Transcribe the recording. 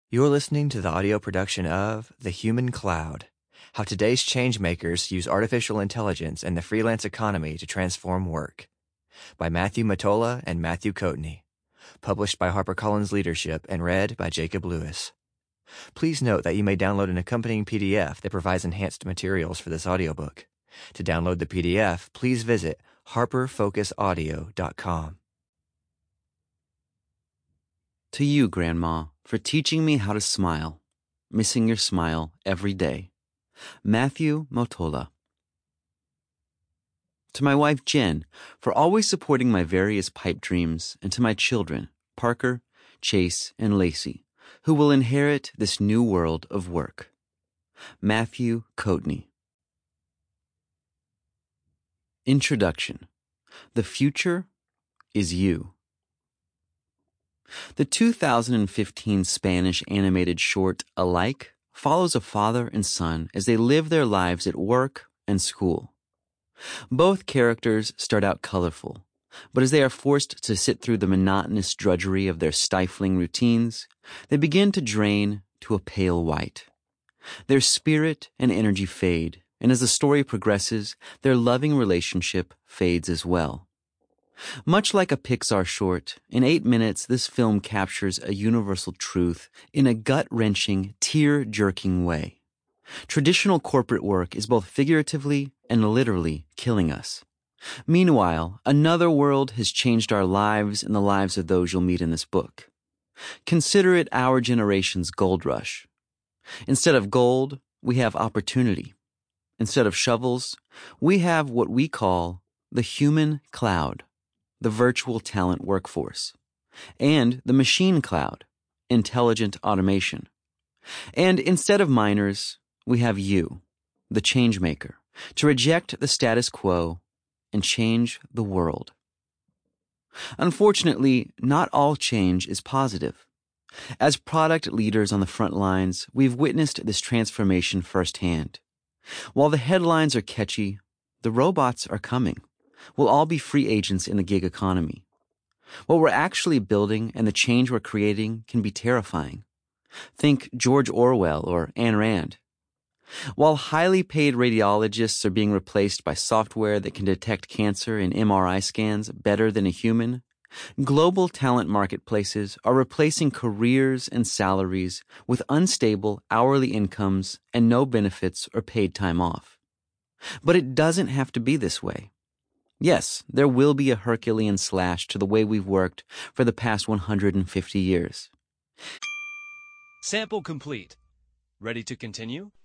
You're listening to the audio production of The Human Cloud, How Today's Changemakers Use Artificial Intelligence and the Freelance Economy to Transform Work, by Matthew Mottola and Matthew Coatney, published by HarperCollins Leadership and read by Jacob Lewis. Please note that you may download an accompanying PDF that provides enhanced materials for this audiobook. To download the PDF, please visit harperfocusaudio.com. To you, Grandma, for teaching me how to smile, missing your smile every day. Matthew Mottola. To my wife, Jen, for always supporting my various pipe dreams, and to my children, Parker, Chase, and Lacey, who will inherit this new world of work. Matthew Coatney. Introduction. The future is you. The 2015 Spanish animated short Alike follows a father and son as they live their lives at work and school. Both characters start out colorful, but as they are forced to sit through the monotonous drudgery of their stifling routines, they begin to drain to a pale white. Their spirit and energy fade, and as the story progresses, their loving relationship fades as well. Much like a Pixar short, in 8 minutes this film captures a universal truth in a gut-wrenching, tear-jerking way. Traditional corporate work is both figuratively and literally killing us. Meanwhile, another world has changed our lives and the lives of those you'll meet in this book. Consider it our generation's gold rush. Instead of gold, we have opportunity. Instead of shovels, we have what we call the human cloud, the virtual talent workforce, and the machine cloud, intelligent automation. And instead of miners, we have you, the change maker, to reject the status quo and change the world. Unfortunately, not all change is positive. As product leaders on the front lines, we've witnessed this transformation firsthand. While the headlines are catchy, the robots are coming. We'll all be free agents in the gig economy. What we're actually building and the change we're creating can be terrifying. Think George Orwell or Ayn Rand. While highly paid radiologists are being replaced by software that can detect cancer in MRI scans better than a human, global talent marketplaces are replacing careers and salaries with unstable hourly incomes and no benefits or paid time off. But it doesn't have to be this way. Yes, there will be a Herculean slash to the way we've worked for the past 150 years. Sample complete. Ready to continue?